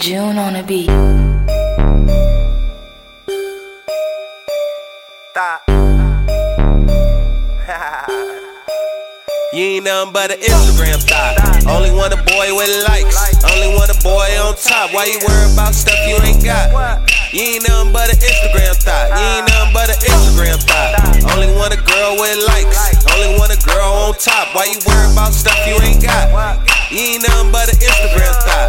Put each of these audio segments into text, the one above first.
June on a beat. You ain't nothing but an Instagram thought. Only want a boy with likes. Only want a boy on top. Why you worry about stuff you ain't got? You ain't nothing but an Instagram thought. You ain't nothing but an Instagram thought. Only want a girl with likes. Only want a girl on top. Why you worry about stuff you ain't got? You ain't nothing but an Instagram thought.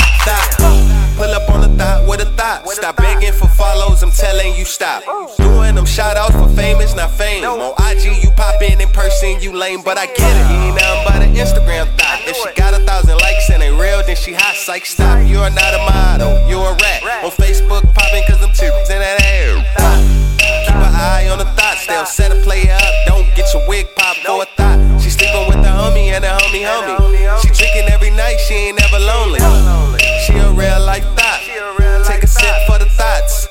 Pull up on the thought with a thought. Stop begging for follows, I'm telling you stop. Doing them shout outs for fame, it's not fame. On IG you pop in person, you lame, but I get it. You ain't nothing but an Instagram thought. If she got 1,000 likes and ain't real, then she hot. Psych, stop, you're not a model, you're a rat. On Facebook popping cause them titties in that hair. Keep an eye on the thoughts, they'll set a player up. Don't get your wig popped for a thought. She sleeping with the homie and the homie. She drinking every night, she ain't never lonely. She a real life thought. Take a sip for the thoughts.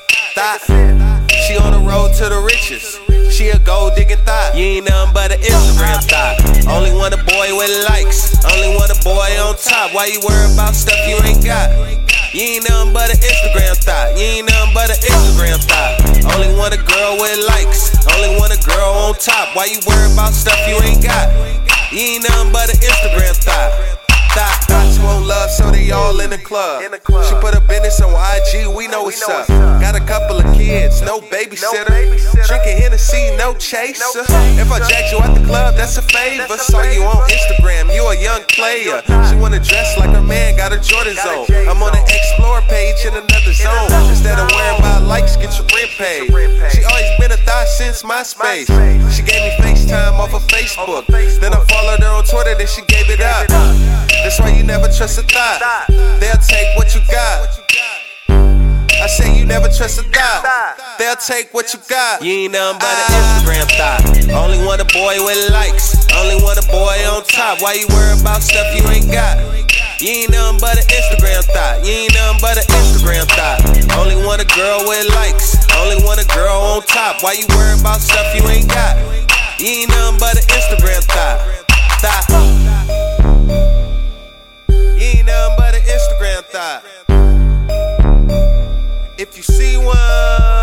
She on the road to the riches. She a gold digging thought. You ain't nothing but an Instagram thought. Only want a boy with likes. Only want a boy on top. Why you worry about stuff you ain't got? You ain't nothing but an Instagram thought. You ain't nothing but an Instagram thought. Only want a girl with likes. Only want a girl on top. Why you worry about stuff you ain't got? You ain't nothing but an Instagram thought. Thoughts won't love, so they all in the club. She put her business on IG, we know what's up. Got a couple of kids, no babysitter. Drinking Hennessy, no chaser. If I jacked you at the club, that's a favor. Saw you on Instagram, you a young player. She wanna dress like her man, got her Jordans on. I'm on the Explore page in another zone. Instead of worrying about likes, get your rent paid. She always been a thought since MySpace. She gave me FaceTime off of Facebook. Then I followed her on Twitter, then she gave it up. That's why you never trust a thought. They'll take what you got. I say you never trust a thought. They'll take what you got. You ain't nothing but an Instagram thought. Only want a boy with likes. Only want a boy on top. Why you worry about stuff you ain't got? You ain't nothing but an Instagram thought. You ain't nothing but an Instagram thought. Only want a girl with likes. Only want a girl on top. Why you worry about stuff you ain't got? You ain't nothing but an Instagram thought. You ain't nothing but an Instagram thought. If you see one